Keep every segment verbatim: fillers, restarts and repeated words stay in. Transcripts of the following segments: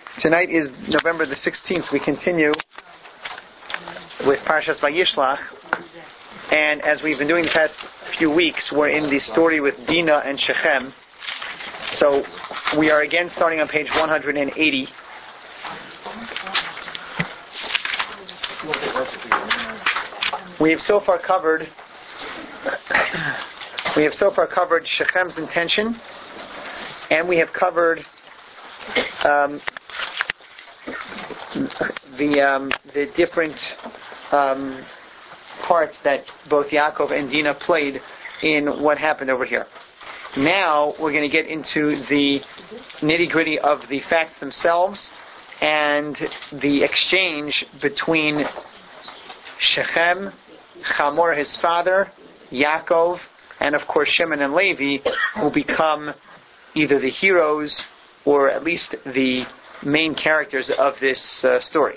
Tonight is November the sixteenth. We continue with Parshas Vayishlach, and as we've been doing the past few weeks, we're in the story with Dinah and Shechem. So we are again starting on page one hundred eighty. We have so far covered. We have so far covered Shechem's intention, and we have covered um, the um, the different um, parts that both Yaakov and Dinah played in what happened over here. Now we're going to get into the nitty-gritty of the facts themselves and the exchange between Shechem, Hamor, his father, Yaakov, and of course Shimon and Levi, who become either the heroes or at least the main characters of this uh, story.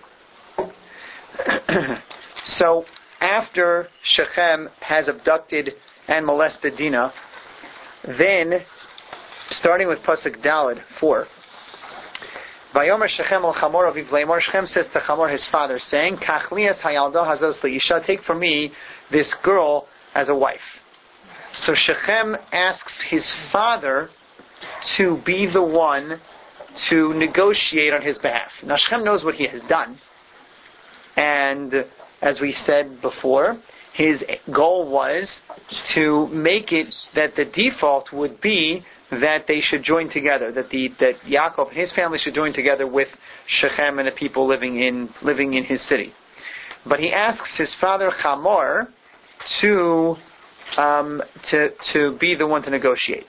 So after Shechem has abducted and molested Dinah, then, starting with Pasuk Daled, four, Vayomer Shechem el Hamor aviv leimor, Shechem says to Hamor, his father, saying, Kach lias hayalda hazos leisha, take for me this girl as a wife. So Shechem asks his father to be the one to negotiate on his behalf. Now Shechem knows what he has done, and as we said before, his goal was to make it that the default would be that they should join together, that the that Yaakov and his family should join together with Shechem and the people living in living in his city. But he asks his father Hamor to um, to to be the one to negotiate.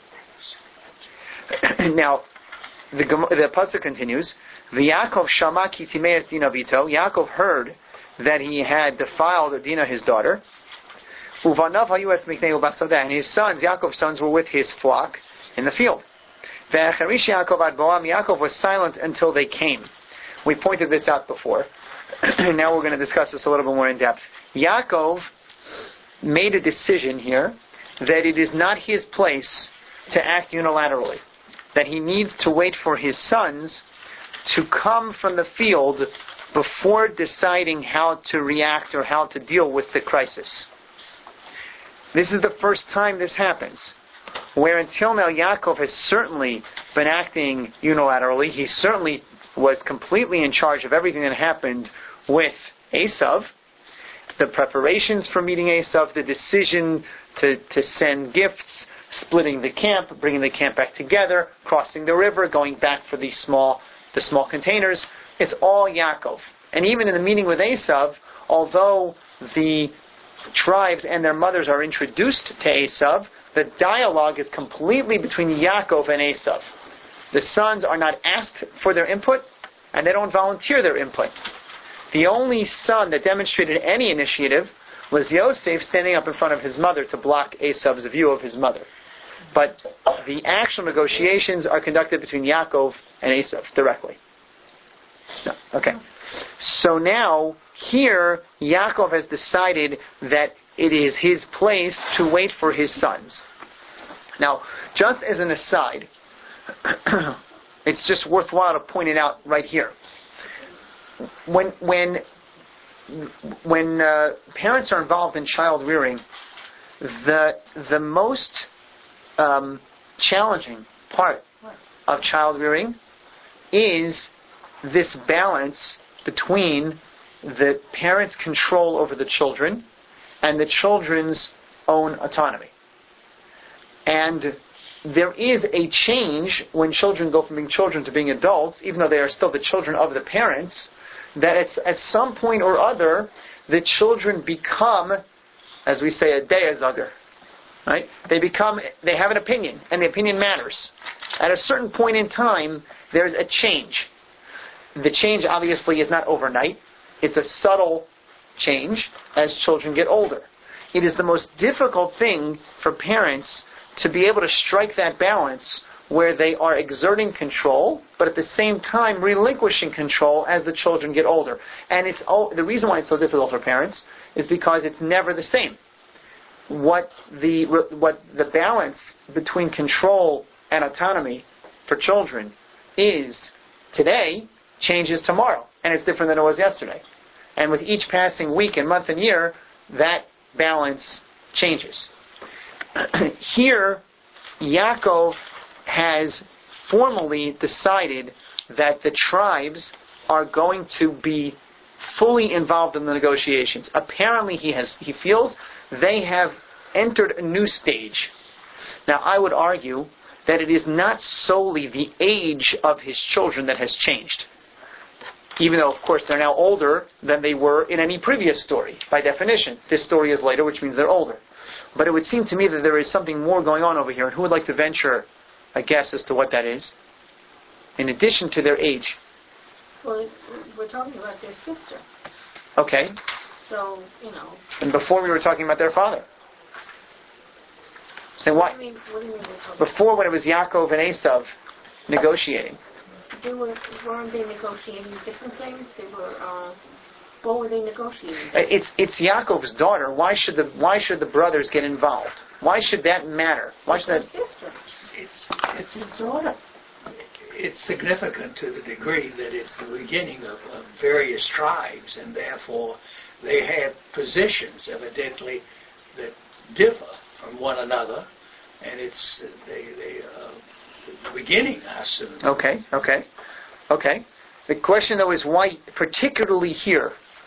Now, the the pasuk continues. Yaakov shama ki timeas Dinah vito. Yaakov heard that he had defiled Dinah, his daughter. Uvanav hayu es miknei ubasodah, and his sons, Yaakov's sons, were with his flock in the field. Ve'acharish Yaakov ad boam, Yaakov was silent until they came. We pointed this out before. Now we're going to discuss this a little bit more in depth. Yaakov made a decision here that it is not his place to act unilaterally. That he needs to wait for his sons to come from the field before deciding how to react or how to deal with the crisis. This is the first time this happens, where until now Yaakov has certainly been acting unilaterally. He certainly was completely in charge of everything that happened with Esav, the preparations for meeting Esav, the decision to, to send gifts, splitting the camp, bringing the camp back together, crossing the river, going back for the small the small containers. It's all Yaakov. And even in the meeting with Esav, although the tribes and their mothers are introduced to Esav, the dialogue is completely between Yaakov and Esav. The sons are not asked for their input, and they don't volunteer their input. The only son that demonstrated any initiative was Yosef standing up in front of his mother to block Esav's view of his mother. But the actual negotiations are conducted between Yaakov and Esav directly. No. Okay. So now, here, Yaakov has decided that it is his place to wait for his sons. Now, just as an aside, it's just worthwhile to point it out right here. When when when uh, parents are involved in child rearing, the the most um, challenging part of child rearing is this balance between the parents' control over the children and the children's own autonomy. And there is a change when children go from being children to being adults, even though they are still the children of the parents, that it's, at some point or other, the children become, as we say, a deyazager. Right? They become, they have an opinion, and the opinion matters. At a certain point in time, there's a change. The change obviously is not overnight. It's a subtle change as children get older. It is the most difficult thing for parents to be able to strike that balance where they are exerting control, but at the same time relinquishing control as the children get older. And it's all, the reason why it's so difficult for parents is because it's never the same. What the what the balance between control and autonomy for children is today changes tomorrow, and it's different than it was yesterday. And with each passing week and month and year, that balance changes. Here, Yaakov has formally decided that the tribes are going to be fully involved in the negotiations. Apparently, he has he feels they have entered a new stage. Now, I would argue that it is not solely the age of his children that has changed. Even though, of course, they're now older than they were in any previous story, by definition. This story is later, which means they're older. But it would seem to me that there is something more going on over here. And who would like to venture a guess as to what that is? In addition to their age. Well, we're talking about their sister. Okay. So, you know. And before we were talking about their father. So what? What do you mean, what do you mean we're talking Before, when it was Yaakov and Esav negotiating. They were, weren't they negotiating different things? They were, uh, what were they negotiating? It's it's Yaakov's daughter. Why should the Why should the brothers get involved? Why should that matter? Why should that? Their sister. It's it's His daughter. it's significant to the degree that it's the beginning of, of various tribes, and therefore they have positions evidently that differ from one another, and it's they they uh, the beginning, I assume. Okay, okay, okay. The question though is why, particularly here?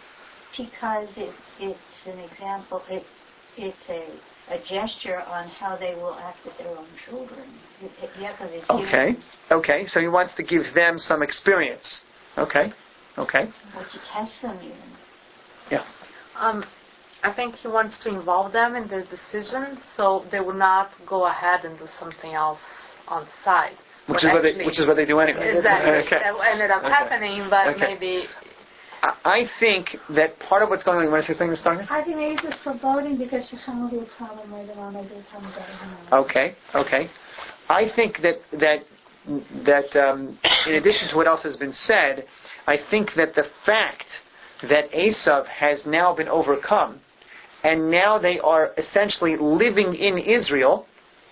Because it, it's an example. It it's a. a gesture on how they will act with their own children. Yaakov is Okay, okay. So he wants to give them some experience. Okay, okay. or to test them even. Yeah. Um, I think he wants to involve them in their decisions, so they will not go ahead and do something else on the side. Which But is what they actually- which is what they do anyway. Exactly. Okay. That ended up Okay. happening, but Okay. maybe. I, I think that part of what's going on. You want to say something, Mister Steiner? I think maybe it's foreboding because Shechem will be a problem later on. Maybe it's coming down. Okay, okay. I think that that that um, in addition to what else has been said, I think that the fact that Esav has now been overcome, and now they are essentially living in Israel,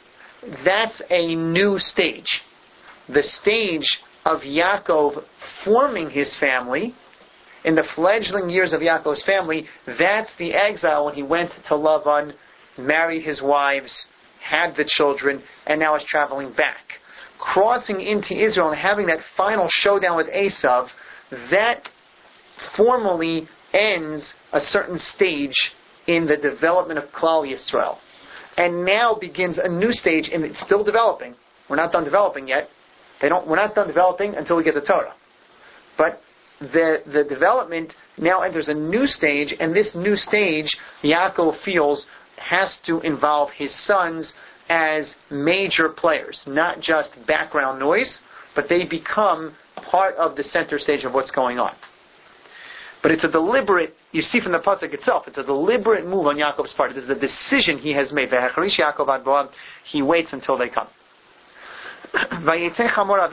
that's a new stage. The stage of Yaakov forming his family, in the fledgling years of Yaakov's family, that's the exile when he went to Lavan, married his wives, had the children, and now is traveling back. Crossing into Israel and having that final showdown with Esav, that formally ends a certain stage in the development of Klal Yisrael. And now begins a new stage, and it's still developing. We're not done developing yet. They don't. We're not done developing until we get the Torah. But the the development now enters a new stage, and this new stage, Yaakov feels, has to involve his sons as major players, not just background noise, but they become part of the center stage of what's going on. But it's a deliberate, you see from the pasuk itself, it's a deliberate move on Yaakov's part. It is a decision he has made. He waits until they come. So Chamor,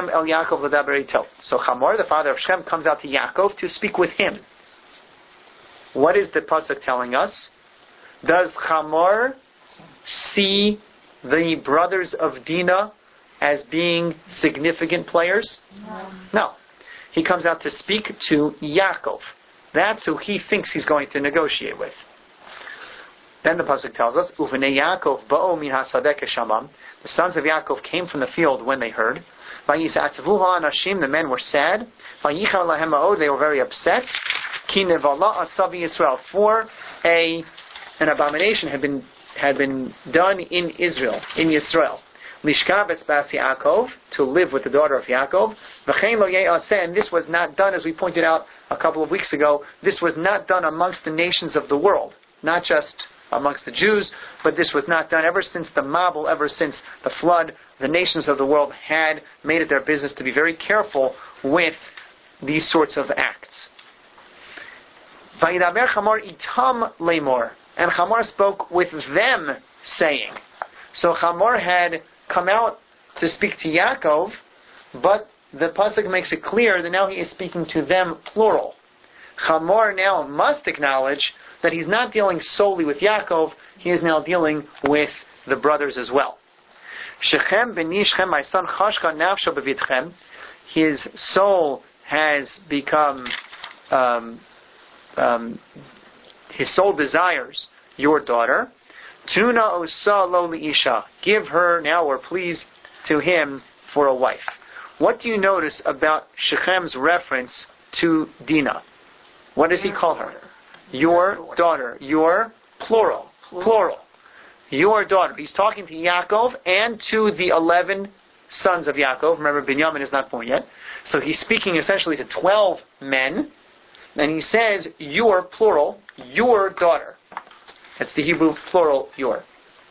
the father of Shem, comes out to Yaakov to speak with him. What is the pasuk telling us? Does Chamor see the brothers of Dinah as being significant players? No. No. He comes out to speak to Yaakov. That's who he thinks he's going to negotiate with. Then the pasuk tells us, "Uvnei Yaakov ba'o min hasadeh keshamam." The sons of Yaakov came from the field when they heard. Vayisatzavu ha'anashim. The men were sad. Vayichar lahem ma'od. They were very upset. Ki nevala asavi Yisrael. For a an abomination had been had been done in Israel, in Yisrael. Lishkav esbas Yaakov, to live with the daughter of Yaakov. V'chein lo ye'aseh. And this was not done, as we pointed out a couple of weeks ago. This was not done amongst the nations of the world, not just amongst the Jews, but this was not done ever since the Mabul, ever since the flood. The nations of the world had made it their business to be very careful with these sorts of acts. Vayidaber Chamor itam lemor, and Chamor spoke with them, saying. So Chamor had come out to speak to Yaakov, but the pasuk makes it clear that now he is speaking to them, plural. Chamor now must acknowledge that he's not dealing solely with Yaakov, he is now dealing with the brothers as well. Shechem b'ni Shechem, my son, chashka nafsho b'vitchem, his soul has become um, um, his soul desires your daughter. Tuna osa lo liisha. Give her now, or please, to him for a wife. What do you notice about Shechem's reference to Dinah? What does he call her? Your daughter. Your plural. Plural. Your daughter. He's talking to Yaakov and to the eleven sons of Yaakov. Remember, Binyamin is not born yet. So he's speaking essentially to twelve men. And he says, your plural, your daughter. That's the Hebrew plural, your.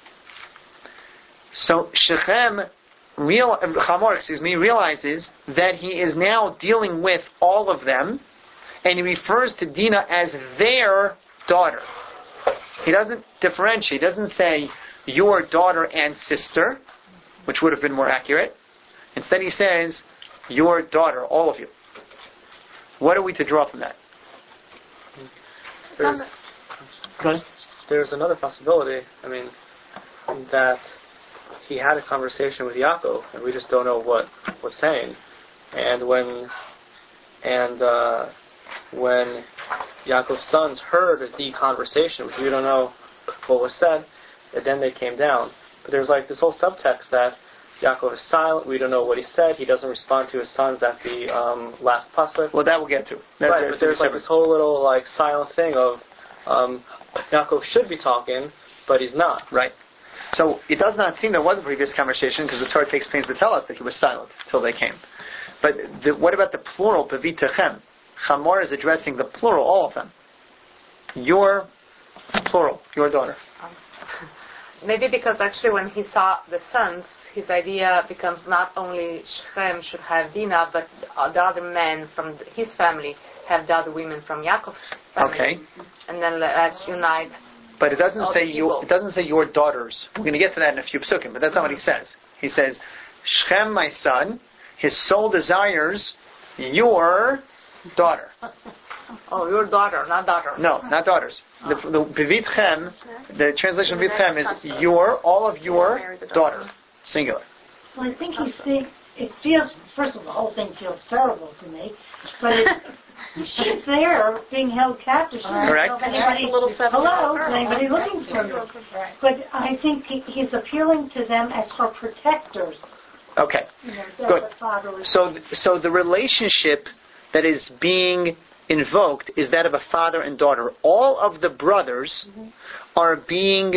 So Shechem, real, Hamor, excuse me, realizes that he is now dealing with all of them, and he refers to Dinah as their daughter. He doesn't differentiate. He doesn't say your daughter and sister, which would have been more accurate. Instead he says your daughter, all of you. What are we to draw from that? There's, there's another possibility, I mean, that he had a conversation with Yaakov, and we just don't know what was saying. And when and uh, when Yaakov's sons heard the conversation, which we don't know what was said, and then they came down. But there's like this whole subtext that Yaakov is silent. We don't know what he said. He doesn't respond to his sons at the um, last pasuk. Well, that we'll get to. That, right, but there's like this whole little like silent thing of um, Yaakov should be talking, but he's not. Right. So it does not seem there was a previous conversation, because the Torah takes pains to tell us that he was silent until they came. But the, what about the plural, bevitechem? Chamor is addressing the plural, all of them. Your plural, your daughter. Um, maybe because actually when he saw the sons, his idea becomes not only Shechem should have Dinah, but the other men from his family have the other women from Yaakov's family. Okay. And then let's unite. But it doesn't all say the your, people. it doesn't say your daughters. We're going to get to that in a few psukim, but that's not what he says. He says, Shechem, my son, his soul desires your daughter. Oh, your daughter, not daughter. No, not daughters. The, the bevitchem, the translation of bevitchem is your, all of your daughter, singular. Well, I think he's saying, it feels, first of all, the whole thing feels terrible to me, but it, she's there being held captive. She doesn't Correct. know if anybody's, hello, is anybody looking for me? But I think he, he's appealing to them as her protectors. Okay, You know, good. the father was- So, so the relationship that is being invoked is that of a father and daughter. All of the brothers mm-hmm. are being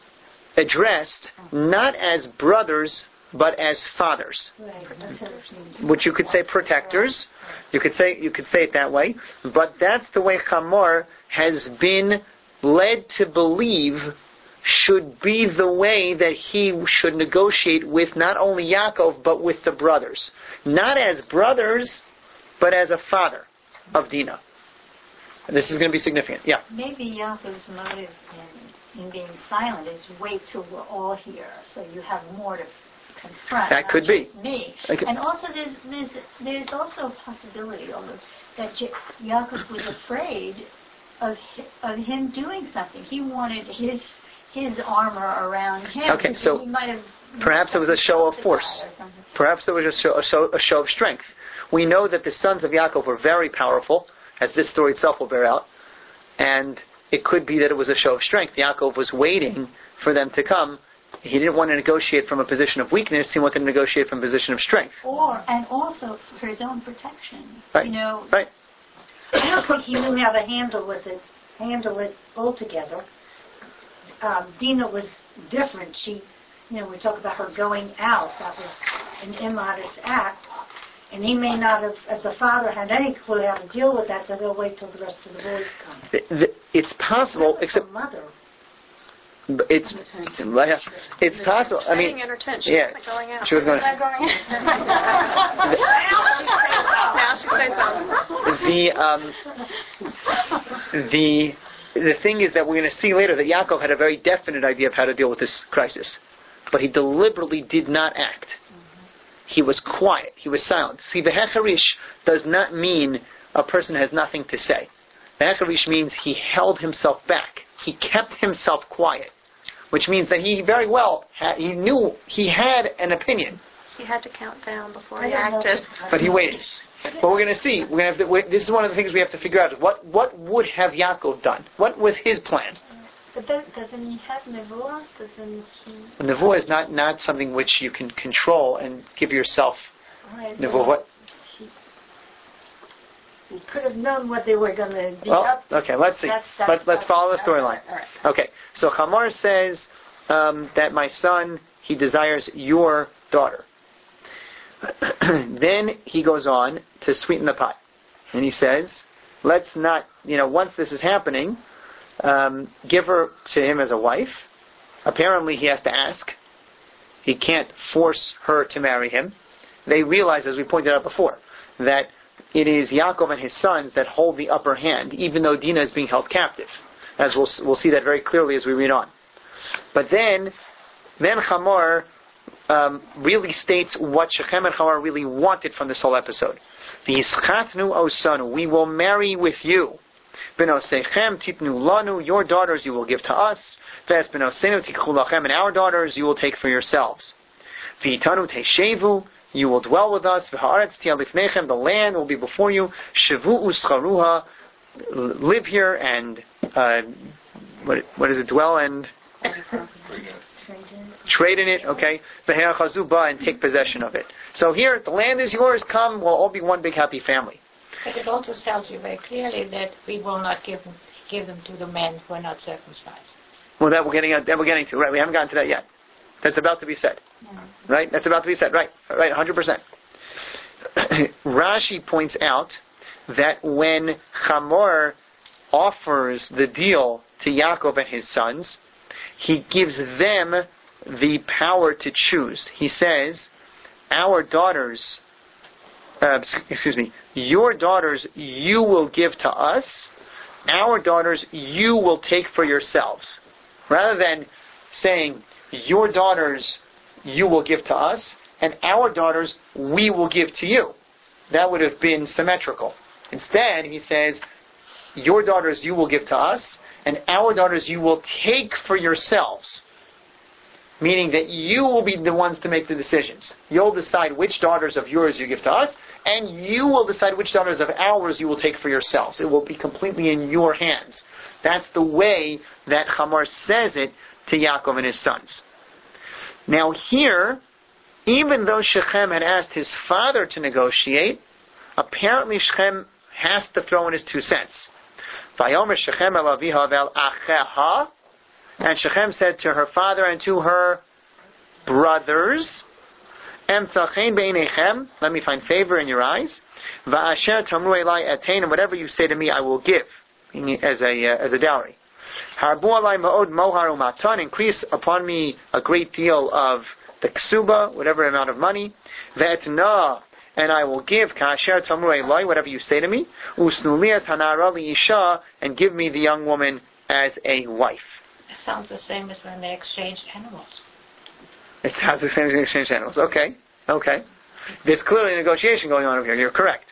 addressed not as brothers, but as fathers. Right, that's what it means. Which you could say protectors. You could say you could say it that way. But that's the way Chamor has been led to believe should be the way that he should negotiate with not only Yaakov, but with the brothers. Not as brothers, but as a father of Dinah. And this is going to be significant. Yeah. Maybe Yaakov's motive in, in being silent is wait till we're all here, so you have more to confront. That could be. Me. Could. And also there's, there's, there's also a possibility although, that J- Yaakov was afraid of, of him doing something. He wanted his his armor around him. Okay, so he might have perhaps it was a show of force. Perhaps it was a show, a, show, a show of strength. We know that the sons of Yaakov were very powerful, as this story itself will bear out, and it could be that it was a show of strength. Yaakov was waiting for them to come. He didn't want to negotiate from a position of weakness. He wanted to negotiate from a position of strength. Or and also for his own protection. Right. You know, right. I don't think he knew how to handle with it, handle it altogether. Um, Dinah was different. She, you know, we talk about her going out. That was an immodest act. And he may not have, as the father, had any clue how to deal with that, so they'll wait till the rest of the boys come. The, the, it's possible, That was except her mother. it's it's possible. I mean, in her tent. She yeah, wasn't going out. she was going. Not going out. Now she says so. The um, the the thing is that we're going to see later that Yaakov had a very definite idea of how to deal with this crisis, but he deliberately did not act. He was quiet. He was silent. See, the hecharish does not mean a person has nothing to say. The hecharish means he held himself back. He kept himself quiet, which means that he very well had, he knew he had an opinion. He had to count down before he acted. But he waited. But we're going to see. We're going to have to, we, this is one of the things we have to figure out. What what would have Yaakov done? What was his plan? But that, doesn't he have nevuah? Doesn't he? Nevuah is not, not something which you can control and give yourself. Right, Nevuah. What? He, he could have known what they were going to be Oh, up to. okay. Let's see. That's, that's, Let, let's that's, follow the that's, storyline. all right. Okay. So Hamor says um, that my son, he desires your daughter. Then he goes on to sweeten the pot. And he says, let's not, you know, once this is happening, um, give her to him as a wife. Apparently he has to ask. He can't force her to marry him. They realize, as we pointed out before, that it is Yaakov and his sons that hold the upper hand, even though Dinah is being held captive. As we'll, we'll see that very clearly as we read on. But then, then Hamor um, really states what Shechem and Hamor really wanted from this whole episode. V'yischatnu osanu, we will marry with you. B'nosechem titnu lanu, your daughters you will give to us. V'es b'nosenu tikchu lachem, and our daughters you will take for yourselves. V'yitanu teshevu, you will dwell with us. V'haaretz tiyah lifnechem, the land will be before you. Shavu uscharuha, live here and uh, what what is it? Dwell and trade in it. Okay, v'he'achazuba, and take possession of it. So here, the land is yours. Come, we'll all be one big happy family. But it also tells you very clearly that we will not give them, give them to the men who are not circumcised. Well, that we're getting that we're getting to. Right, we haven't gotten to that yet. That's about to be said. Mm-hmm. Right, that's about to be said. Right, right, one hundred percent. Rashi points out that when Hamor offers the deal to Yaakov and his sons, he gives them the power to choose. He says, our daughters, uh, excuse me, your daughters you will give to us, our daughters you will take for yourselves. Rather than saying, your daughters you will give to us, and our daughters we will give to you. That would have been symmetrical. Instead, he says, your daughters you will give to us, and our daughters you will take for yourselves. Meaning that you will be the ones to make the decisions. You'll decide which daughters of yours you give to us, and you will decide which daughters of ours you will take for yourselves. It will be completely in your hands. That's the way that Hamor says it to Yaakov and his sons. Now here, even though Shechem had asked his father to negotiate, apparently Shechem has to throw in his two cents. Vayomer Shechem el aviha vel acheha, and Shechem said to her father and to her brothers, Emtzachein beinechem, let me find favor in your eyes. Va'asher tamru elai atain, and whatever you say to me I will give as a uh, as a dowry. Harbu alai ma'od mohar umatan, increase upon me a great deal of the ksuba, whatever amount of money. Ve'etna, and I will give kasher tamru elai, whatever you say to me. Usnulias hanara liisha, and give me the young woman as a wife. It sounds the same as when they exchanged animals. It sounds the same as exchange animals. Okay, okay. There's clearly a negotiation going on over here. You're correct.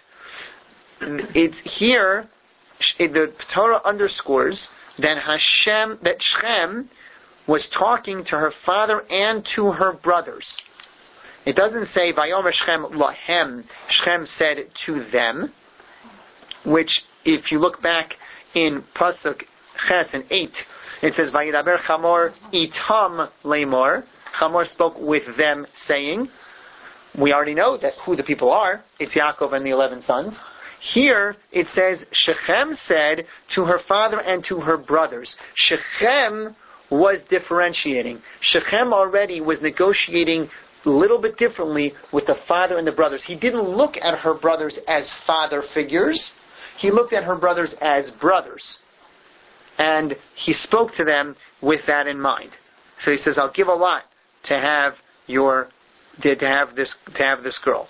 It's here. It, the Torah underscores that Hashem, that Shechem was talking to her father and to her brothers. It doesn't say Vayomer Shechem lahem. Shechem said to them, which, if you look back in Pasuk Ches and eight, it says Vayidaber Hamor itam lemor. Hamor spoke with them, saying, we already know that who the people are. It's Yaakov and the eleven sons. Here it says Shechem said to her father and to her brothers. Shechem was differentiating. Shechem already was negotiating a little bit differently with the father and the brothers. He didn't look at her brothers as father figures. He looked at her brothers as brothers. And he spoke to them with that in mind. So he says, I'll give a lot to have your to have this to have this girl.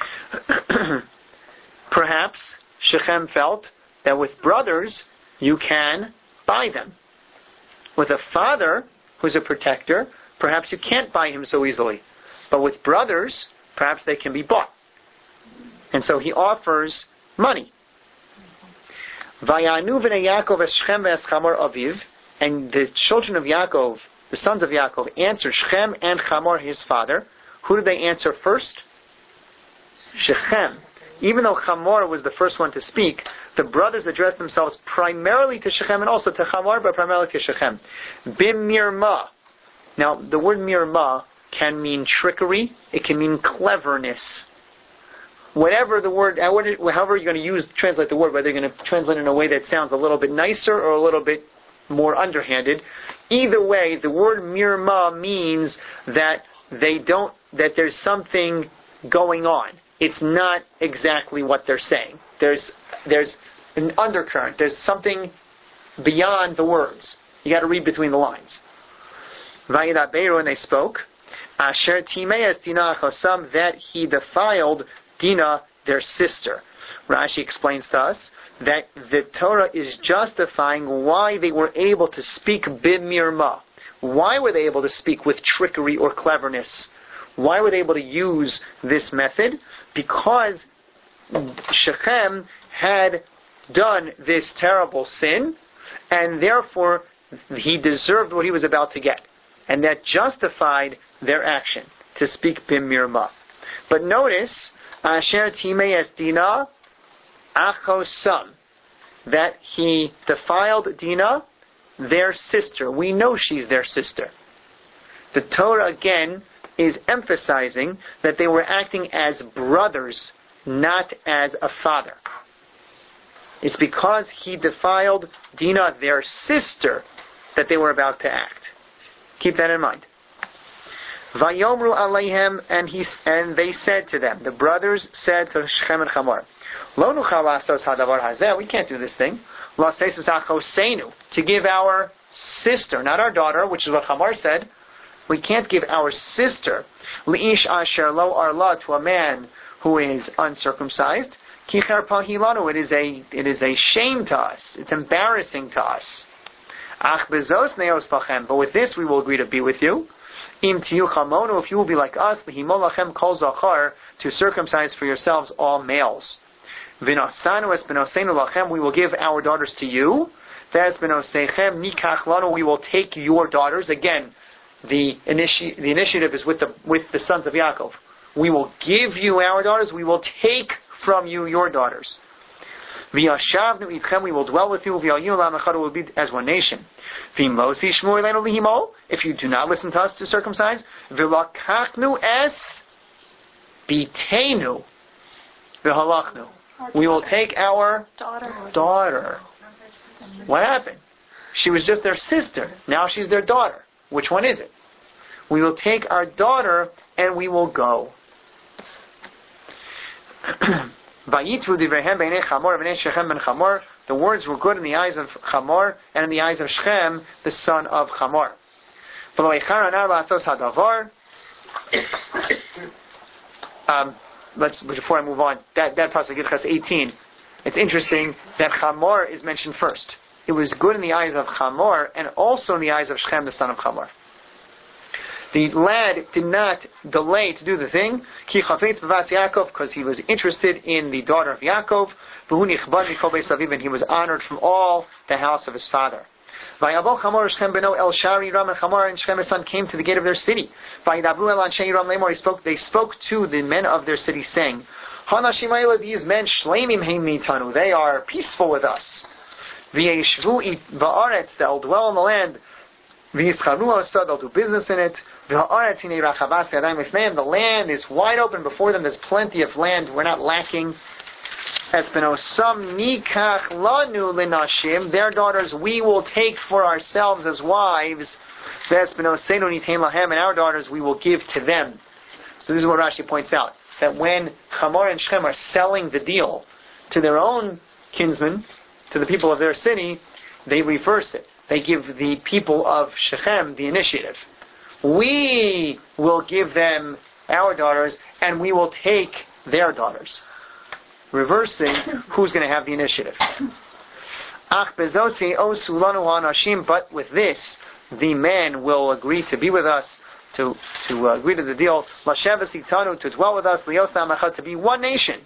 Perhaps Shechem felt that with brothers you can buy them. With a father who's a protector, perhaps you can't buy him so easily. But with brothers, perhaps they can be bought. And so he offers money. Vayanu v'nei Yaakov es Shechem ve'es Hamor aviv, and the children of Yaakov, the sons of Yaakov, answered Shechem and Hamor his father. Who did they answer first? Shechem. even though Hamor was the first one to speak, the brothers addressed themselves primarily to Shechem and also to Hamor, but primarily to Shechem. Bimirma. Now, the word mirma can mean trickery. It can mean cleverness. Whatever the word, however you're going to use, translate the word, whether you're going to translate it in a way that sounds a little bit nicer or a little bit more underhanded, either way, the word mirma means that they don't, that there's something going on. It's not exactly what they're saying. There's, there's an undercurrent. There's something beyond the words. You got to read between the lines. Vayidaberu, and they spoke. Asher timeas Dina chosam, that he defiled Dina, their sister. Rashi explains to us that the Torah is justifying why they were able to speak bimirma. Why were they able to speak with trickery or cleverness? Why were they able to use this method? Because Shechem had done this terrible sin, and therefore he deserved what he was about to get. And that justified their action, to speak bimirma. But notice, Asher Timei es Dina Achosam, that he defiled Dina, their sister. We know she's their sister. The Torah again is emphasizing that they were acting as brothers, not as a father. It's because he defiled Dina, their sister, that they were about to act. Keep that in mind. Vayomru aleihem, and he and they said to them, the brothers said to Shechem and Hamor, Lo nuchal lasos hadavar hazeh, we can't do this thing. Lasesus achosenu, to give our sister, not our daughter, which is what Hamor said. We can't give our sister, li'ish asher lo arla, to a man who is uncircumcised. Ki cherpa hilanu, it is a it is a shame to us. It's embarrassing to us. Ach bezos neos lachem, but with this we will agree to be with you. Im tiyu chamonu, if you will be like us, lehimol lachem kol zachar, to circumcise for yourselves all males. V'nosanu es benosenu lachem, we will give our daughters to you. V'es benosechem nikach lanu, we will take your daughters. Again, the, initi- the initiative is with the with the sons of Yaakov. We will give you our daughters. We will take from you your daughters. V'yashavnu itchem, we will dwell with you. V'yayu lamachad, will be as one nation. V'imlo tishmu elenu lihimo, if you do not listen to us to circumcise. V'lakachnu es bitenu v'halachnu, we will take our daughter. daughter. What happened? She was just their sister. Now she's their daughter. Which one is it? We will take our daughter and we will go. The words were good in the eyes of Hamor and in the eyes of Shechem, the son of Hamor. Um, let's before I move on, that that pasuk Yitchas eighteen. It's interesting that Hamor is mentioned first. It was good in the eyes of Hamor and also in the eyes of Shechem, the son of Hamor. The lad did not delay to do the thing, because he was interested in the daughter of Yaakov, and he was honored from all the house of his father. Hamor and Shechem his son came to the gate of their city. He spoke, they spoke to the men of their city, saying, these men, they are peaceful with us. They'll dwell in the land. They'll do business in it. The land is wide open before them. There's plenty of land. We're not lacking. Their daughters we will take for ourselves as wives. And our daughters we will give to them. So this is what Rashi points out. That when Hamor and Shechem are selling the deal to their own kinsmen, to the people of their city, they reverse it. They give the people of Shechem the initiative. We will give them our daughters, and we will take their daughters. Reversing who's going to have the initiative. But with this, the man will agree to be with us, to to uh, agree to the deal. To dwell with us, to be one nation.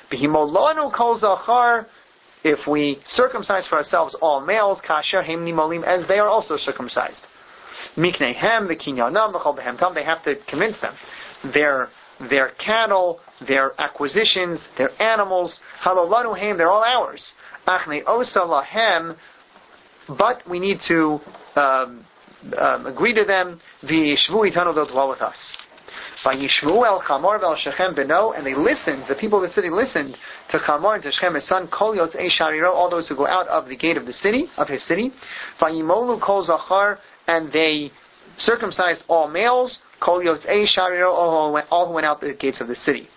If we circumcise for ourselves all males, kasher hem nimolim, as they are also circumcised. Miknehem, the kinyanam, they have to convince them. Their their cattle, their acquisitions, their animals. Halolanu haim, they're all ours. Achne osa lahem, but we need to um, um, agree to them. V'yishvu itanu, they'll dwell with us. V'yishvu el Chamor ve'el Shechem beno, and they listened. The people of the city listened to Chamor and to Shechem his son. Kol yotzei shariro, all those who go out of the gate of the city, of his city. V'yimolu kol zachar, and they circumcised all males. Kol yotzei shariro, all who went out the gates of the city.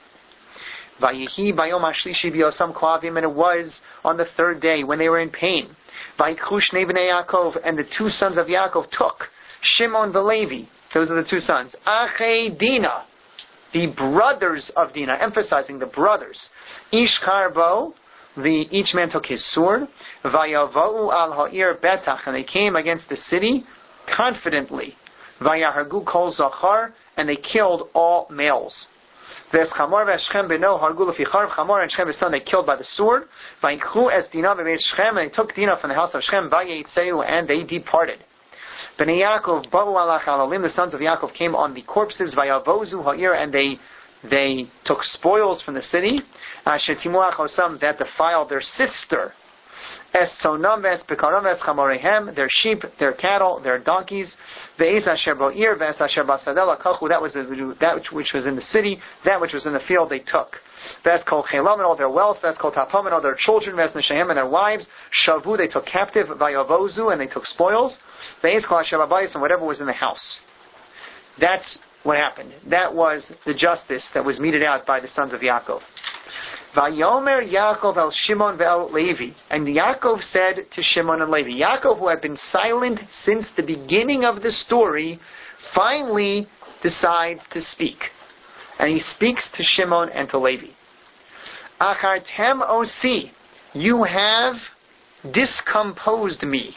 Vayihi bayom hashlishi b'yosam klavim, and it was on the third day when they were in pain. Vayikhu shnei bnei Yaakov, and the two sons of Yaakov took Shimon the Levi. Those are the two sons. Achei Dina, the brothers of Dina, emphasizing the brothers. Ish karbo, the each man took his sword. Vayavou al ha'ir betach, and they came against the city confidently. Vayahargu kol zachar, and they killed all males. Ves Chamor ve'Shechem beno hargu lefi charv. Chamor and Shechem his son they killed by the sword. Vayikhu es Dina b'beit Shechem, and they took Dina from the house of Shechem. Vayetzeu, and they departed. Bnei Yaakov ba'u alach alalim, the sons of Yaakov came on the corpses. Vayavozu ha'ir, and they they took spoils from the city. Asher timuach osam, that defiled their sister. Es sonam ves bekaram ves chamorehem, their sheep, their cattle, their donkeys. Ve'es asher bo'ir ves asher basadel akachu, that was the, that which was in the city, that which was in the field they took. Ves kol chelam, and all their wealth. Ves kol tapam, and all their children. Ves neshehem, and their wives. Shavu, they took captive. Vayavozu, and they took spoils. Ve'es kol asher babayis, and whatever was in the house. That's what happened. That was the justice that was meted out by the sons of Yaakov. Vayomer Yaakov el Shimon ve'el Levi. And Yaakov said to Shimon and Levi, Yaakov, who had been silent since the beginning of the story, finally decides to speak. And he speaks to Shimon and to Levi. Achartem osi, you have discomposed me.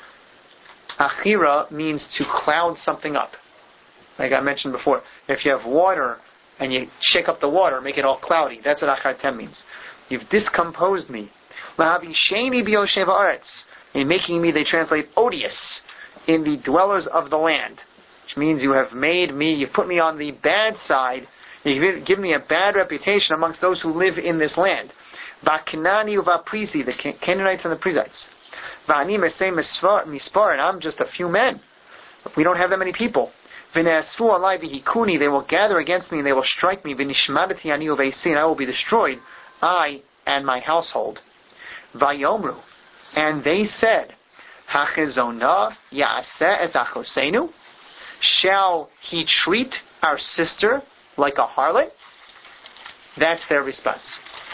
Achira means to cloud something up. Like I mentioned before, if you have water and you shake up the water, make it all cloudy. That's what achartem means. You've discomposed me. Lahavisheni b'yoshev haaretz, in making me, they translate, odious in the dwellers of the land, which means you have made me, you've put me on the bad side, you've given me a bad reputation amongst those who live in this land. Va'kinani uvaprizi, the Canaanites and the Perizzites. Va'ani mesei mispar, and I'm just a few men. We don't have that many people. V'ne'asfu alai v'hikuni, they will gather against me and they will strike me. V'nishmadati ani uveisi, and I will be destroyed, I and my household. Vayomru, and they said, Hachezona ya'aseh es achosenu, shall he treat our sister like a harlot? That's their response.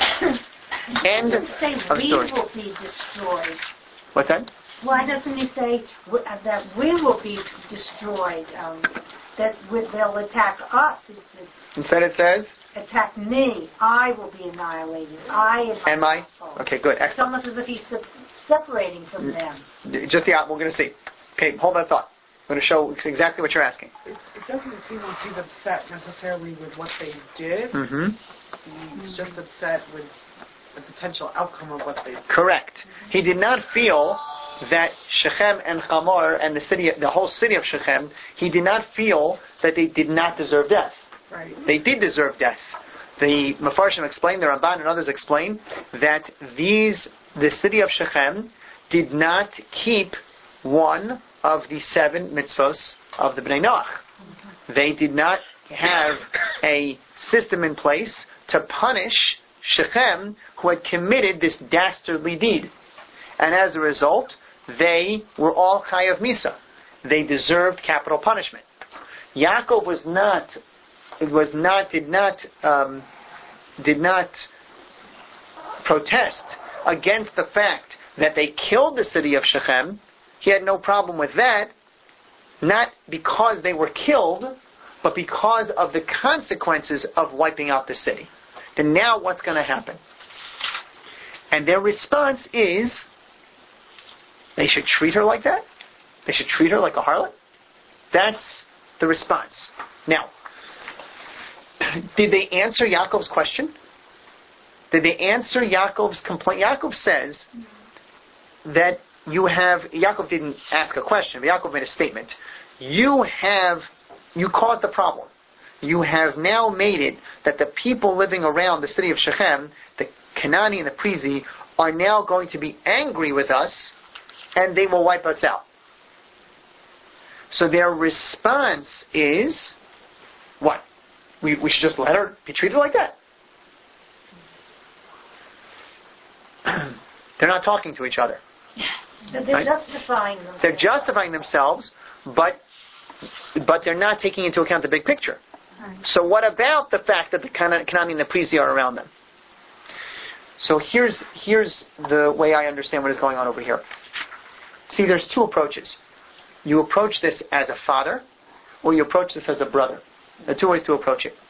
End of we story. Will be destroyed. What's that? Why doesn't he say w- uh, that we will be destroyed? Um, that we, they'll attack us. It's, it's Instead it says? Attack me. I will be annihilated. I and my And my? household. Okay, good. It's Excellent. almost as if he's se- separating from them. Just the out, we're going to see. Okay, hold that thought. I'm going to show exactly what you're asking. It, it doesn't seem like he's upset necessarily with what they did. Mm-hmm. He's just upset with the potential outcome of what they did. Correct. He did not feel that Shechem and Chamor and the city, the whole city of Shechem, he did not feel that they did not deserve death. Right. They did deserve death. The Mefarshim explained, the Ramban and others explain that these, the city of Shechem did not keep one of the seven mitzvos of the Bnei Noach. They did not have a system in place to punish Shechem, who had committed this dastardly deed. And as a result, they were all chayav misa. They deserved capital punishment. Yaakov was not, it was not, did not, um, did not protest against the fact that they killed the city of Shechem. He had no problem with that, not because they were killed, but because of the consequences of wiping out the city. Then now what's going to happen? And their response is, they should treat her like that? They should treat her like a harlot? That's the response. Now, did they answer Yaakov's question? Did they answer Yaakov's complaint? Yaakov says that you have, Yaakov didn't ask a question, but Yaakov made a statement. You have, you caused the problem. you have now made it that the people living around the city of Shechem, the Canaani and the Perizi, are now going to be angry with us, and they will wipe us out. So their response is, what? We, we should just let her be treated like that. They're not talking to each other. So they're Right? justifying themselves. They're justifying themselves, but but they're not taking into account the big picture. Right. So what about the fact that the Canaani and the Perizi are around them? So here's here's the way I understand what is going on over here. See, there's two approaches. You approach this as a father, or you approach this as a brother. There are two ways to approach it.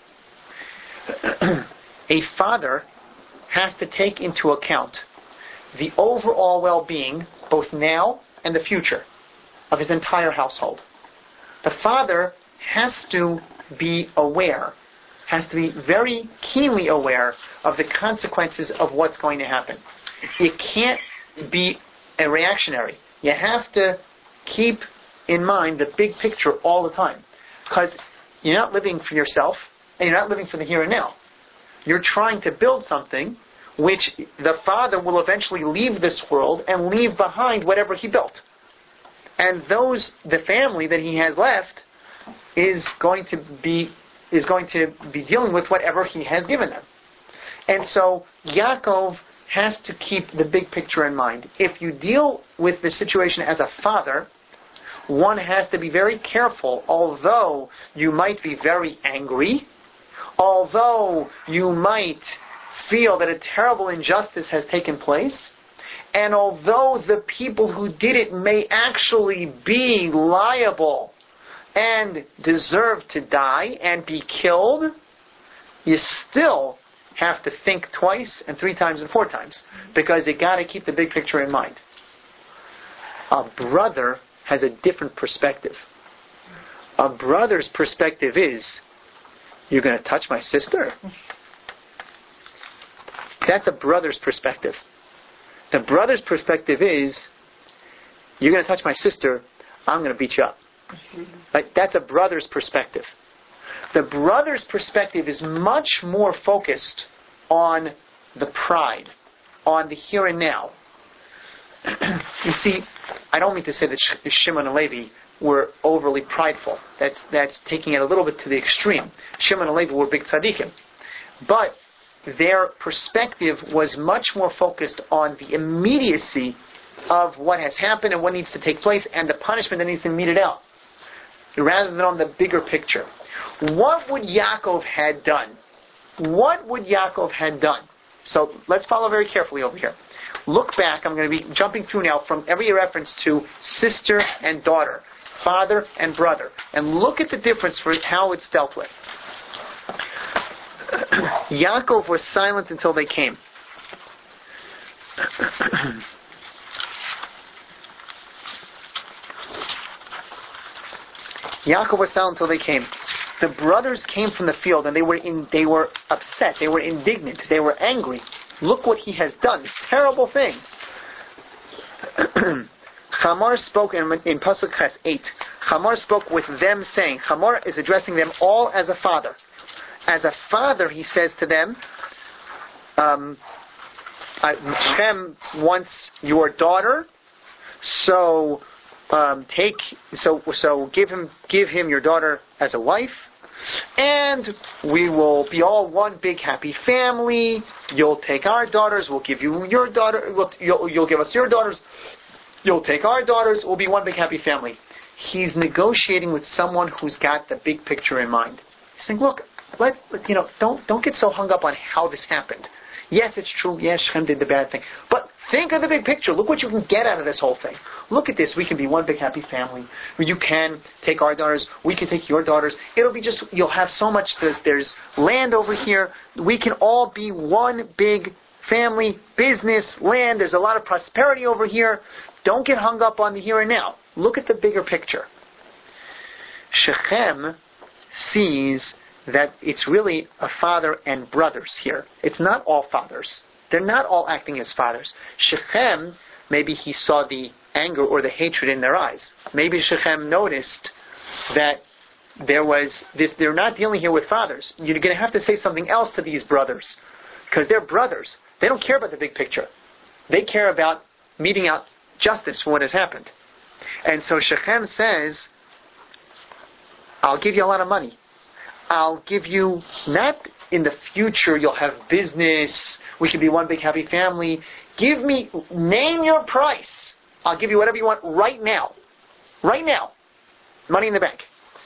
A father has to take into account the overall well-being, both now and the future, of his entire household. The father has to be aware, has to be very keenly aware of the consequences of what's going to happen. You can't be a reactionary. You have to keep in mind the big picture all the time. Because you're not living for yourself, and you're not living for the here and now. You're trying to build something which the father will eventually leave this world and leave behind whatever he built. And those, the family that he has left, is going to be is going to be dealing with whatever he has given them. And so Yaakov has to keep the big picture in mind. If you deal with the situation as a father, one has to be very careful, although you might be very angry, although you might feel that a terrible injustice has taken place, and although the people who did it may actually be liable and deserve to die and be killed, you still have to think twice and three times and four times, because you got to keep the big picture in mind. A brother has a different perspective. A brother's perspective is, you're going to touch my sister? That's a brother's perspective. The brother's perspective is, you're going to touch my sister, I'm going to beat you up. Right? That's a brother's perspective. The brother's perspective is much more focused on the pride, on the here and now. You see, I don't mean to say that Shimon and Levi were overly prideful. That's that's taking it a little bit to the extreme. Shimon and Levi were big tzaddikim. But their perspective was much more focused on the immediacy of what has happened and what needs to take place and the punishment that needs to be meted out, rather than on the bigger picture. What would Yaakov had done? What would Yaakov had done? So let's follow very carefully over here. Look back, I'm going to be jumping through now from every reference to sister and daughter, father and brother, and look at the difference for how it's dealt with. Yaakov was silent until they came. Yaakov was silent until they came. The brothers came from the field and they were in, they were upset, they were indignant, they were angry. Look what he has done, this terrible thing. Chamar spoke in, in Pasuk Ches eight. Chamar spoke with them saying, Chamar is addressing them all as a father. As a father, he says to them, um, Shem wants your daughter, so um, take, so so give him give him your daughter as a wife, and we will be all one big happy family. You'll take our daughters, we'll give you your daughter, we'll, you'll, you'll give us your daughters, you'll take our daughters, we'll be one big happy family. He's negotiating with someone who's got the big picture in mind. He's saying, look, let you know, don't don't get so hung up on how this happened. Yes, it's true. Yes, Shem did the bad thing. But think of the big picture. Look what you can get out of this whole thing. Look at this. We can be one big happy family. You can take our daughters. We can take your daughters. It'll be just, you'll have so much, there's, there's land over here. We can all be one big family, business, land. There's a lot of prosperity over here. Don't get hung up on the here and now. Look at the bigger picture. Shechem sees that it's really a father and brothers here. It's not all fathers. They're not all acting as fathers. Shechem, maybe he saw the anger or the hatred in their eyes. Maybe Shechem noticed that there was this. They're not dealing here with fathers. You're going to have to say something else to these brothers, because they're brothers. They don't care about the big picture. They care about meting out justice for what has happened. And so Shechem says, I'll give you a lot of money. I'll give you, not in the future you'll have business, we can be one big happy family. Give me, name your price. I'll give you whatever you want right now. Right now. Money in the bank.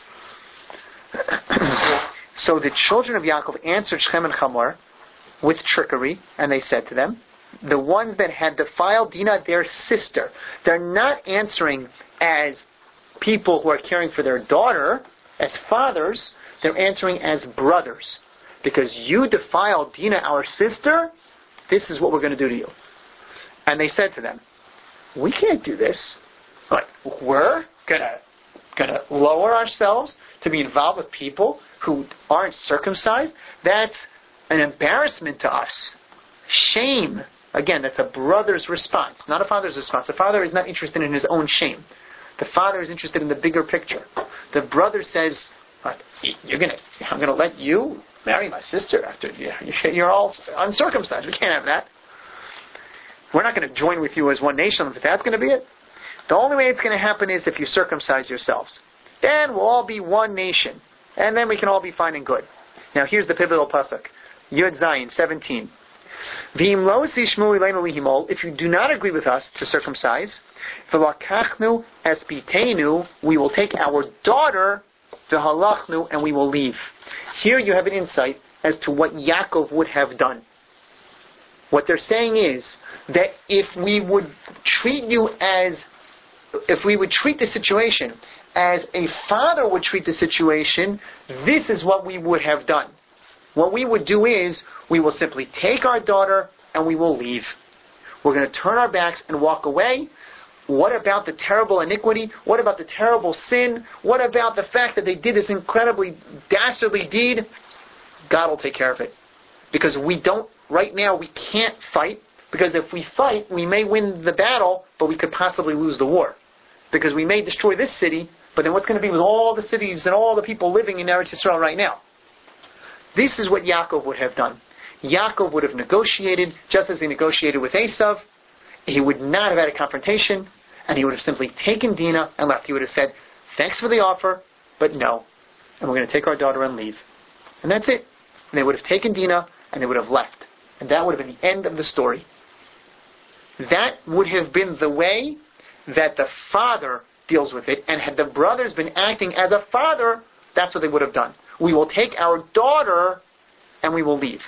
So the children of Yaakov answered Shechem and Hamor with trickery, and they said to them, the ones that had defiled Dinah, their sister. They're not answering as people who are caring for their daughter, as fathers. They're answering as brothers. Because you defiled Dinah, our sister, this is what we're going to do to you. And they said to them, we can't do this. Like, we're going to going to lower ourselves to be involved with people who aren't circumcised? That's an embarrassment to us. Shame. Again, that's a brother's response, not a father's response. The father is not interested in his own shame. The father is interested in the bigger picture. The brother says, "You're gonna, I'm going to let you marry my sister after you're all uncircumcised. We can't have that. We're not going to join with you as one nation if that's going to be it. The only way it's going to happen is if you circumcise yourselves. Then we'll all be one nation, and then we can all be fine and good." Now here's the pivotal pasuk, Yud Zayin seventeen. If you do not agree with us to circumcise, we will take our daughter, and we will leave. Here you have an insight as to what Yaakov would have done. What they're saying is that if we would treat you as, if we would treat the situation as a father would treat the situation, this is what we would have done. What we would do is, we will simply take our daughter and we will leave. We're going to turn our backs and walk away. What about the terrible iniquity? What about the terrible sin? What about the fact that they did this incredibly dastardly deed? God will take care of it. Because we don't, right now we can't fight, because if we fight, we may win the battle, but we could possibly lose the war. Because we may destroy this city, but then what's going to be with all the cities and all the people living in Eretz Yisrael right now? This is what Yaakov would have done. Yaakov would have negotiated, just as he negotiated with Esav. He would not have had a confrontation, and he would have simply taken Dinah and left. He would have said, thanks for the offer, but no. And we're going to take our daughter and leave. And that's it. And they would have taken Dinah, and they would have left. And that would have been the end of the story. That would have been the way that the father deals with it, and had the brothers been acting as a father, that's what they would have done. We will take our daughter, and we will leave.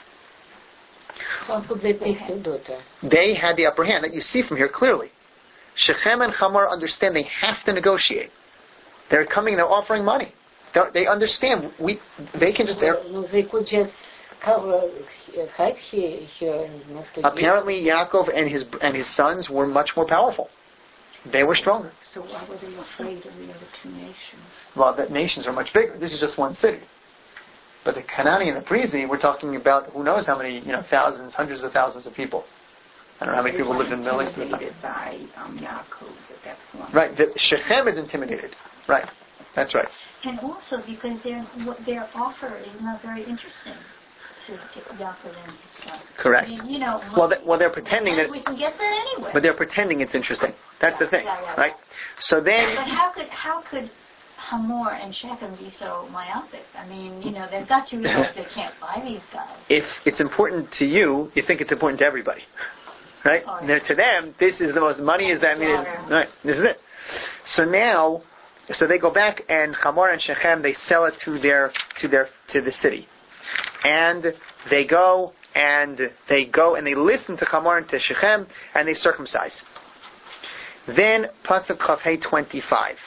What could they take the daughter? They had the upper hand. That you see from here clearly. Shechem and Hamor understand they have to negotiate. They're coming, they're offering money. They're, they understand. We, they can just... No, they could just cover, hide here, here and not to Apparently Yaakov and his and his sons were much more powerful. They were stronger. So why were they afraid of the other two nations? Well, the nations are much bigger. This is just one city. But the Canaani and the Perizi, we're talking about who knows how many, you know, thousands, hundreds of thousands of people. I don't know how many people lived in the Middle East. Intimidated by um, Yaakov at that point. Right. The Shechem is intimidated. Right. That's right. And also because their what their offer is not very interesting to Yaakov and his son. Correct. I mean, you know, well, they, well, they're pretending that. We can get that anyway. But they're pretending it's interesting. That's yeah, the thing, yeah, yeah, right? So then. But how could how could Hamor and Shechem be so myopic? I mean, you know, they've got to realize they can't buy these guys. If it's important to you, you think it's important to everybody, right? Oh, yeah. Now, to them, this is the most money is that. I mean, right? This is it. So now, so they go back and Hamor and Shechem, they sell it to their to their to the city, and they go and they go and they listen to Hamor and to Shechem and they circumcise. Then pasuk Chaf Hey twenty-five.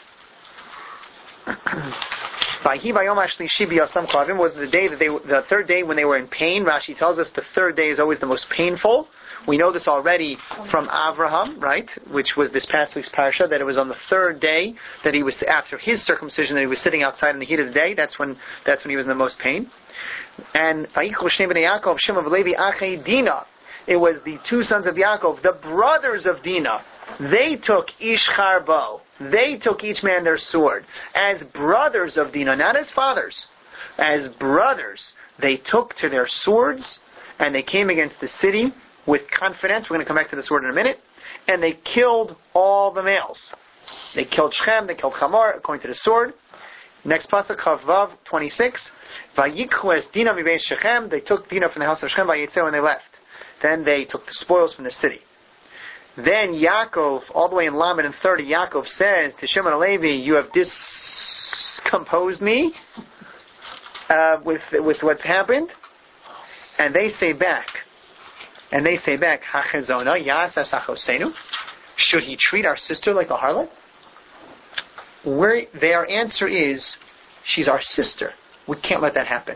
Was the day that they, the third day when they were in pain. Rashi tells us the third day is always the most painful. We know this already from Avraham, right? Which was this past week's parasha, that it was on the third day that he was, after his circumcision, that he was sitting outside in the heat of the day. That's when, that's when he was in the most pain. And it was the two sons of Yaakov, the brothers of Dinah. They took ish charbo. They took each man their sword. As brothers of Dinah, not as fathers. As brothers, they took to their swords, and they came against the city with confidence. We're going to come back to the sword in a minute. And they killed all the males. They killed Shechem, they killed Hamor, according to the sword. Next pasuk, Chavav twenty-six. Vayikhu es Dinah mibeis Shechem. They took Dinah from the house of Shechem, Vayitzeu, and they left. Then they took the spoils from the city. Then Yaakov, all the way in Lamed and thirty, Yaakov says to Shimon and Levi, you have discomposed me uh, with with what's happened. And they say back, and they say back, Hachezona yasas achosenu. Should he treat our sister like a harlot? Where their answer is, she's our sister. We can't let that happen.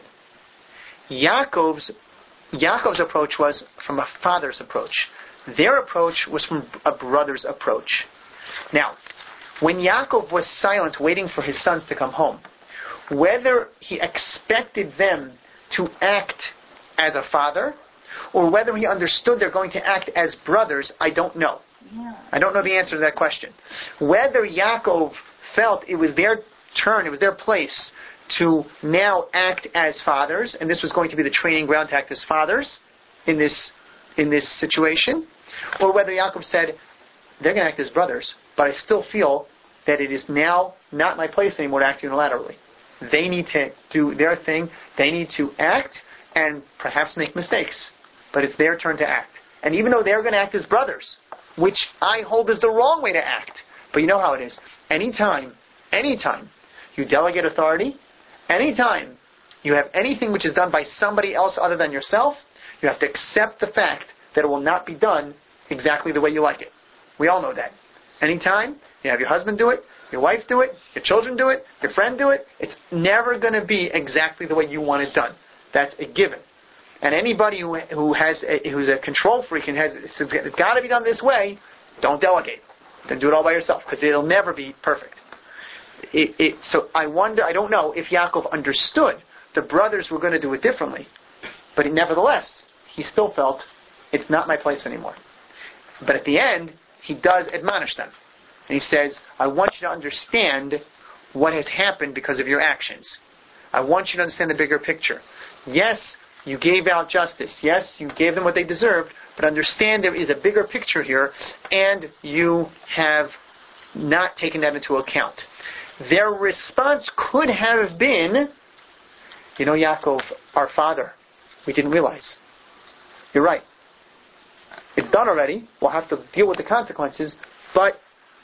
Yaakov's Yaakov's approach was from a father's approach. Their approach was from a brother's approach. Now, when Yaakov was silent, waiting for his sons to come home, whether he expected them to act as a father, or whether he understood they're going to act as brothers, I don't know. Yeah. I don't know the answer to that question. Whether Yaakov felt it was their turn, it was their place to now act as fathers, and this was going to be the training ground to act as fathers in this in this situation, or whether Yaakov said, they're going to act as brothers, but I still feel that it is now not my place anymore to act unilaterally. They need to do their thing, they need to act, and perhaps make mistakes, but it's their turn to act. And even though they're going to act as brothers, which I hold is the wrong way to act, but you know how it is. Anytime, anytime you delegate authority, anytime you have anything which is done by somebody else other than yourself, you have to accept the fact that it will not be done exactly the way you like it. We all know that. Anytime you have your husband do it, your wife do it, your children do it, your friend do it, it's never going to be exactly the way you want it done. That's a given. And anybody who who has a, who's a control freak and has it's got to be done this way, don't delegate. Then do it all by yourself, because it'll never be perfect. It, it, so I wonder, I don't know if Yaakov understood the brothers were going to do it differently, but he, nevertheless, he still felt it's not my place anymore. But at the end, he does admonish them, and he says, "I want you to understand what has happened because of your actions. I want you to understand the bigger picture. Yes, you gave out justice. Yes, you gave them what they deserved, but understand there is a bigger picture here, and you have not taken that into account." Their response could have been, you know, Yaakov, our father, we didn't realize. You're right. It's done already. We'll have to deal with the consequences, but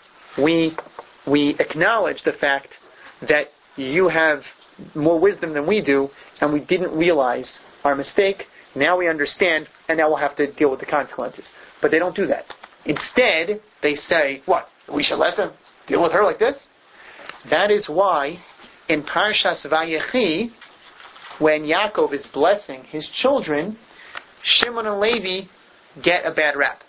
we we acknowledge the fact that you have more wisdom than we do, and we didn't realize our mistake. Now we understand, and now we'll have to deal with the consequences. But they don't do that. Instead, they say, what? We should let them deal with her like this? That is why in Parshas Vayechi, when Yaakov is blessing his children, Shimon and Levi get a bad rap.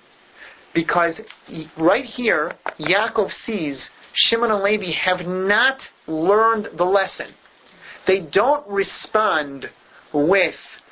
Because right here, Yaakov sees Shimon and Levi have not learned the lesson. They don't respond with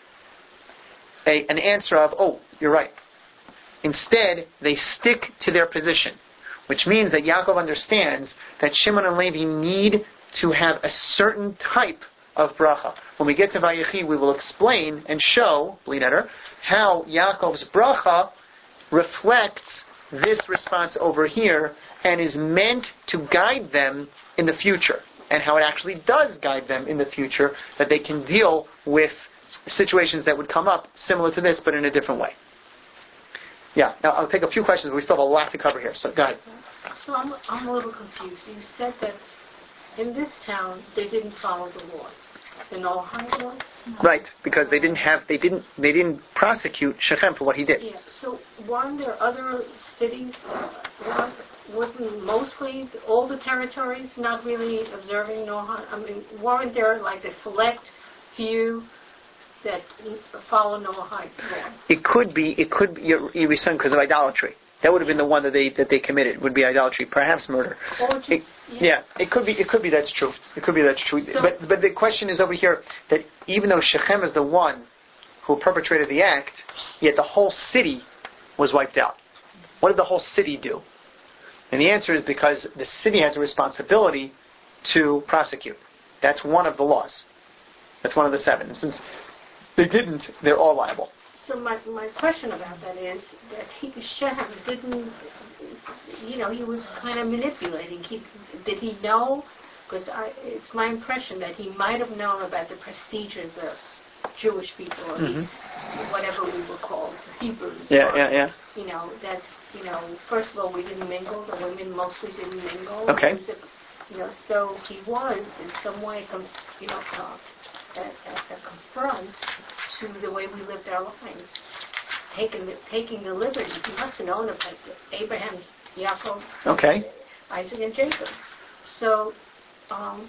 a, an answer of, oh, you're right. Instead, they stick to their position, which means that Yaakov understands that Shimon and Levi need to have a certain type of bracha. When we get to Vayechi, we will explain and show, Blineder, how Yaakov's bracha reflects this response over here and is meant to guide them in the future, and how it actually does guide them in the future, that they can deal with situations that would come up similar to this, but in a different way. Yeah, now I'll take a few questions, but we still have a lot to cover here, so go ahead. So I'm, I'm a little confused. You said that in this town they didn't follow the laws, the Noahide laws? Right, because they didn't have, they didn't, they didn't prosecute Shechem for what he did. Yeah. So weren't there other cities? Uh, wasn't mostly all the territories not really observing Noahide? I mean, weren't there like a select few that follow Noahide laws? It could be, it could be, you're, you're saying because of idolatry. That would have been the one that they that they committed, would be idolatry, perhaps murder. Or just, it, yeah. yeah, it could be. It could be that's true. It could be that's true. So, but but the question is over here that even though Shechem is the one who perpetrated the act, yet the whole city was wiped out. What did the whole city do? And the answer is because the city has a responsibility to prosecute. That's one of the laws. That's one of the seven. And since they didn't, they're all liable. So my my question about that is that he, Shem didn't, you know, he was kind of manipulating. He, did he know? Because it's my impression that he might have known about the procedures of Jewish people, or mm-hmm. these, whatever we were called, Hebrews. Yeah, or, yeah, yeah. You know, that's, you know, first of all, we didn't mingle. The women mostly didn't mingle. Okay. It was a, you know, so he was in some way, com- you know, uh, a, a, a confront to the way we lived our lives, taking the, taking the liberty. He must have known about Abraham, Yaakov, okay. Isaac, and Jacob. So um,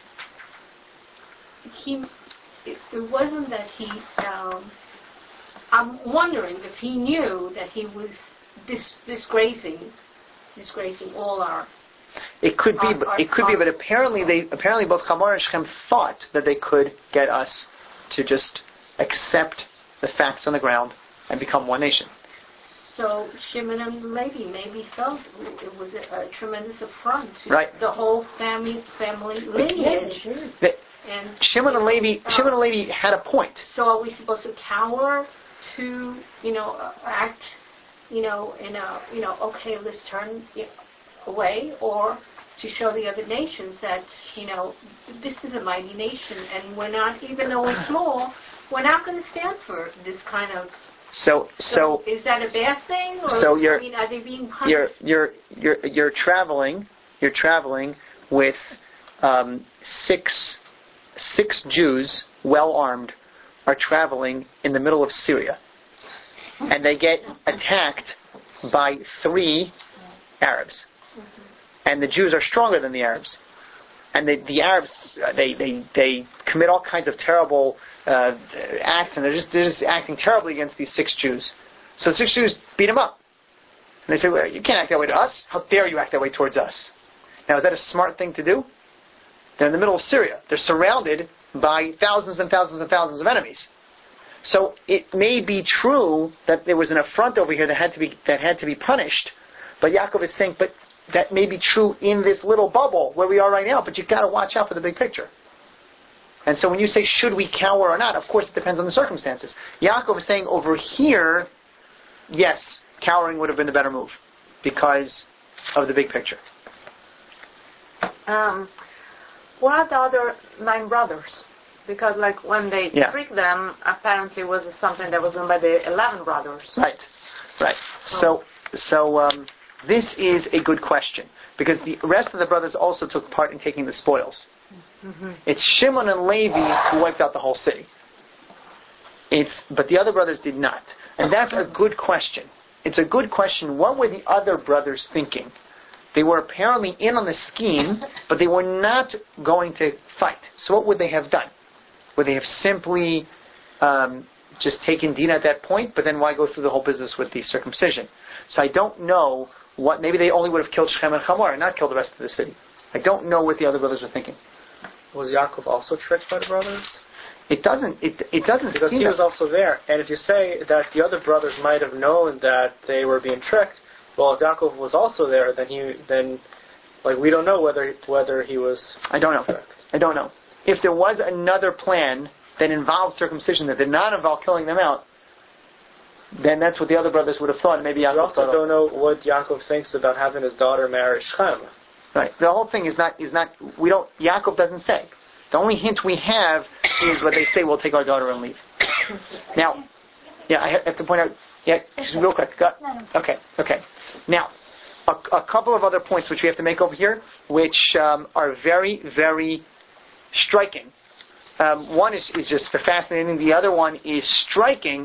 he, it, it wasn't that he. Um, I'm wondering if he knew that he was dis- disgracing, disgracing all our. It could be, our, but our, it could our, be, but apparently they, apparently both Hamor and Shechem thought that they could get us to just accept the facts on the ground and become one nation. So Shimon and Levi maybe felt it was a, a tremendous affront to right. the whole family family lineage. The, and Shimon and Levi, uh, Shimon and Levi had a point. So are we supposed to cower to, you know, uh, act, you know, in a, you know, okay, let's turn you know, away, or to show the other nations that, you know, this is a mighty nation, and we're not, even though we're small, we're not going to stand for this kind of. So, so, so is that a bad thing? Or, so you're, I mean, are they being punished? You're, you're, you're, you're traveling. You're traveling with um, six, six Jews, well armed, are traveling in the middle of Syria, and they get attacked by three Arabs. And the Jews are stronger than the Arabs. And the, the Arabs, uh, they, they, they commit all kinds of terrible uh, acts, and they're just, they're just acting terribly against these six Jews. So the six Jews beat them up. And they say, well, you can't act that way to us. How dare you act that way towards us? Now, is that a smart thing to do? They're in the middle of Syria. They're surrounded by thousands and thousands and thousands of enemies. So it may be true that there was an affront over here that had to be, that had to be punished, but Yaakov is saying, but that may be true in this little bubble where we are right now, but you've got to watch out for the big picture. And so when you say, should we cower or not, of course it depends on the circumstances. Yaakov is saying over here, yes, cowering would have been the better move because of the big picture. Um, what are the other nine brothers? Because like when they yeah. tricked them, apparently it was something that was done by the eleven brothers. Right, right. So, so um, this is a good question because the rest of the brothers also took part in taking the spoils. Mm-hmm. It's Shimon and Levi who wiped out the whole city. It's but the other brothers did not, and that's a good question. It's a good question. What were the other brothers thinking? They were apparently in on the scheme, but they were not going to fight. So what would they have done? Would they have simply um, just taken Dinah at that point, but then why go through the whole business with the circumcision? So I don't know what, maybe they only would have killed Shechem and Hamor and not killed the rest of the city. I don't know what the other brothers were thinking. Was Yaakov also tricked by the brothers? It doesn't, it, it doesn't because seem he was also there. And if you say that the other brothers might have known that they were being tricked, well, if Yaakov was also there, then he, then, like, we don't know whether whether he was. I don't know. Tricked. I don't know. If there was another plan that involved circumcision that did not involve killing them out, then that's what the other brothers would have thought. And maybe Yaakov. We also don't know what Yaakov thinks about having his daughter marry Shechem. Right. The whole thing is not is not. We don't. Yaakov doesn't say. The only hint we have is what they say. We'll take our daughter and leave. Now, yeah, I have to point out. Yeah, just real quick. Go. Okay. Okay. Now, a, a couple of other points which we have to make over here, which um, are very, very striking. Um, one is, is just fascinating. The other one is striking,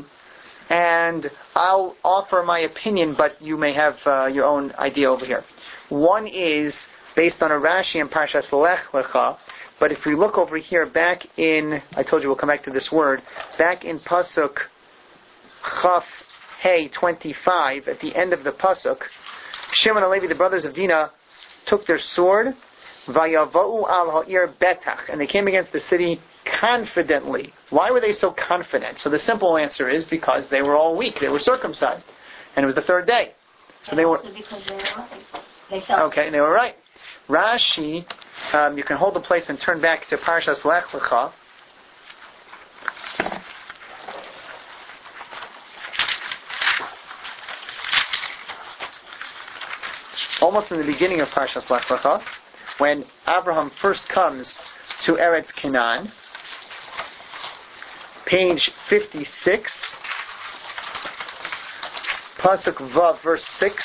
and I'll offer my opinion, but you may have uh, your own idea over here. One is based on a Rashi in Parshas Lech Lecha, but if we look over here, back in, I told you we'll come back to this word, back in Pasuk Chaf Hey twenty-five, at the end of the Pasuk, Shimon and Levi, the brothers of Dinah, took their sword, Vayava'u al ha'ir betach, and they came against the city confidently. Why were they so confident? So the simple answer is because they were all weak. They were circumcised, and it was the third day. So and they also were. Because they were They felt Okay, they were right. Rashi, um, you can hold the place and turn back to Parshas Lech Lecha. Almost in the beginning of Parshas Lech Lecha, when Abraham first comes to Eretz Canaan, page fifty-six, Pasuk Vav, verse six.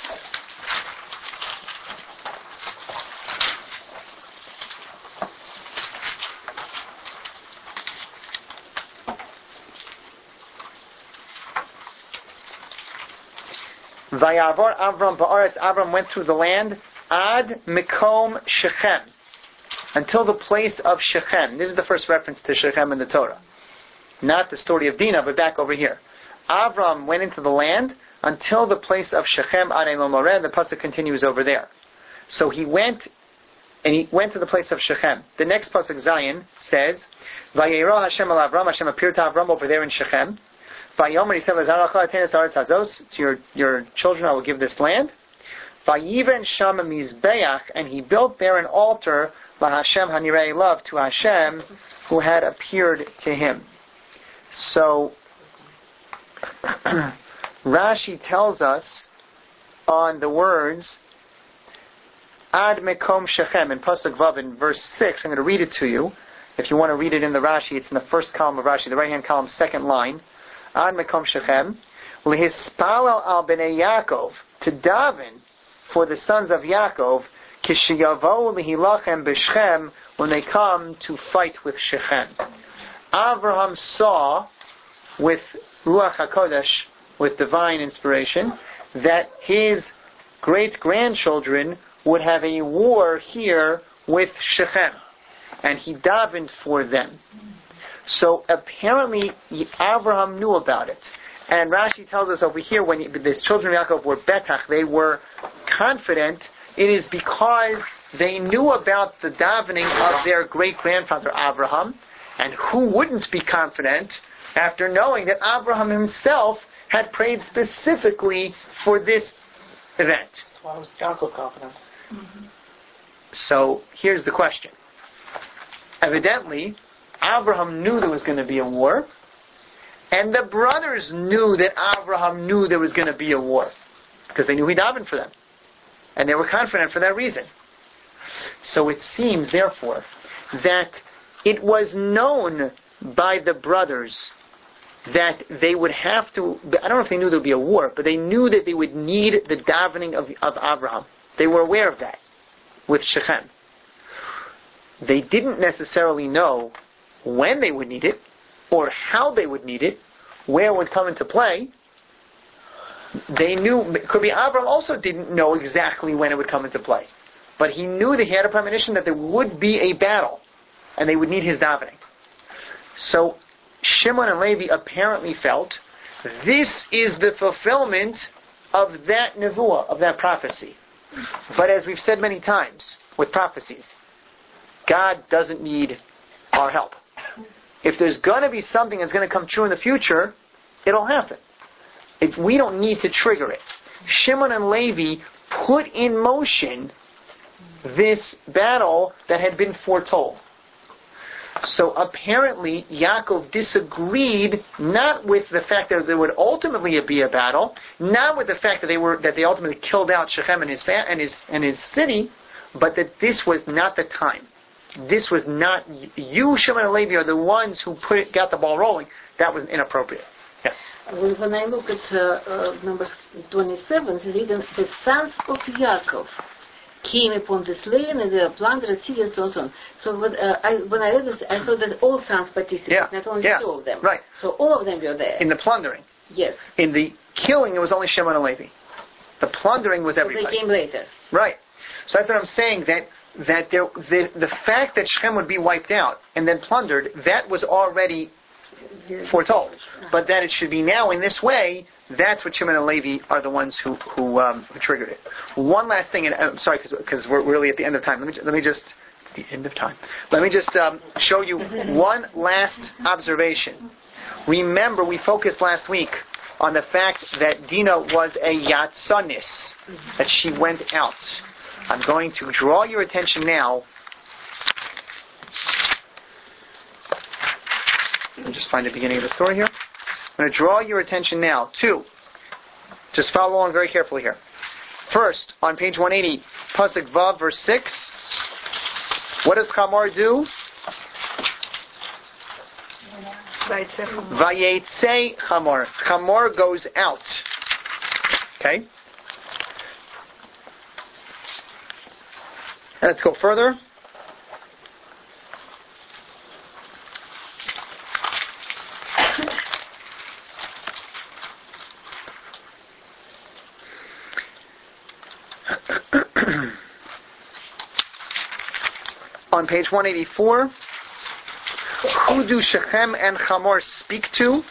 Vayavor Avram ba'aretz. Avram went through the land ad Mekom Shechem, until the place of Shechem. This is the first reference to Shechem in the Torah. Not the story of Dinah, but back over here. Avram went into the land until the place of Shechem ad Elon Moreh. The pasuk continues over there. So he went, and he went to the place of Shechem. The next pasuk, Zion, says, Vayera Hashem al Avram. Hashem appeared to Avram over there in Shechem. Vayomer, he said, to your, your children I will give this land. Vayiven Shama Mizbeach, and he built there an altar, La Hashem Hanirei Love, to Hashem, who had appeared to him. So, Rashi tells us on the words, Ad Mekom Shechem, in Pasuk Vav, in verse six, I'm going to read it to you. If you want to read it in the Rashi, it's in the first column of Rashi, the right-hand column, second line. Ad Mekom Shechem, Lehispalel al Bnei Yaakov, to daven for the sons of Yaakov, Kishiyavo lehilachem b'Shechem, when they come to fight with Shechem. Abraham saw with Ruach HaKodesh, with divine inspiration, that his great-grandchildren would have a war here with Shechem, and he davened for them. So apparently Abraham knew about it. And Rashi tells us over here, when the children of Yaakov were betach, they were confident, it is because they knew about the davening of their great-grandfather Abraham, and who wouldn't be confident after knowing that Abraham himself had prayed specifically for this event. That's why was Yaakov confident. Mm-hmm. So here's the question. Evidently, Abraham knew there was going to be a war, and the brothers knew that Abraham knew there was going to be a war, because they knew he davened for them, and they were confident for that reason. So it seems, therefore, that it was known by the brothers that they would have to, I don't know if they knew there would be a war, but they knew that they would need the davening of, of Abraham. They were aware of that with Shechem. They didn't necessarily know when they would need it, or how they would need it, where it would come into play. They knew, could be Abraham also didn't know exactly when it would come into play. But he knew that he had a premonition that there would be a battle, and they would need his davening. So, Shimon and Levi apparently felt, this is the fulfillment of that nevuah, of that prophecy. But as we've said many times with prophecies, God doesn't need our help. If there's going to be something that's going to come true in the future, it'll happen. If we don't need to trigger it. Shimon and Levi put in motion this battle that had been foretold. So apparently Yaakov disagreed not with the fact that there would ultimately be a battle, not with the fact that they were that they ultimately killed out Shechem and his fa- and his and his city, but that this was not the time. This was not, you, Shimon and Levi, are the ones who put it, got the ball rolling. That was inappropriate. Yeah. When, when I look at uh, uh, number twenty-seven, it's written, the sons of Yaakov came upon this land and they plundered cities and so on. So when, uh, I, when I read this, I thought that all sons participated, yeah. not only yeah. two of them. Right. So all of them were there. In the plundering. Yes. In the killing, it was only Shimon and Levi. The plundering was everybody. So they came later. Right. So that's what I'm saying, that that there, the, the fact that Shechem would be wiped out and then plundered, that was already foretold. But that it should be now in this way, that's what Shimon and Levi are the ones who who, um, who triggered it. One last thing, and I'm sorry, because we're really at the end of time. Let me, let me just, the end of time. Let me just um, show you one last observation. Remember, we focused last week on the fact that Dinah was a Yatsanis, that she went out. I'm going to draw your attention now. Let me just find the beginning of the story here. I'm going to draw your attention now to, just follow along very carefully here. First, on page one eighty, Pasuk Vav, verse six. What does Chamor do? Vayetze Chamor. Chamor goes out. Okay? Let's go further. On page one eighty-four, who do Shechem and Chamor speak to?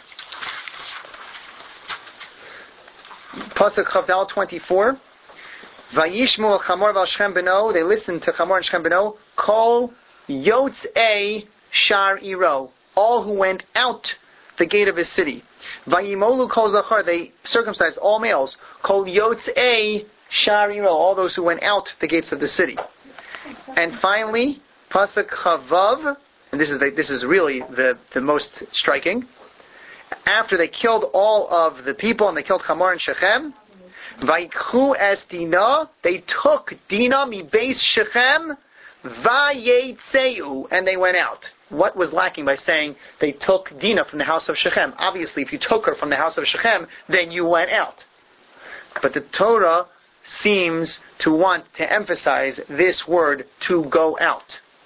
Pasuk Chavdal twenty-four. Vayishmu Chamor val Shechem beno. They listened to Chamor and Shechem beno. Kol yotzei shar iro. All who went out the gate of his city. Vayimolu kol zachar. They circumcised all males. Kol yotzei shar iro. All those who went out the gates of the city. And finally, Pasuk Chavav, and this is the, this is really the, the most striking. After they killed all of the people and they killed Chamor and Shechem, Vaikhu es Dina, they took Dina mi beis Shechem, vayetzeu, and they went out. What was lacking by saying they took Dina from the house of Shechem? Obviously, if you took her from the house of Shechem, then you went out. But the Torah seems to want to emphasize this word, to go out.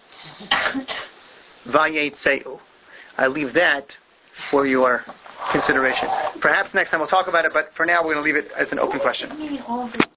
Vayetzeu. I leave that for your consideration. Perhaps next time we'll talk about it, but for now we're going to leave it as an open question.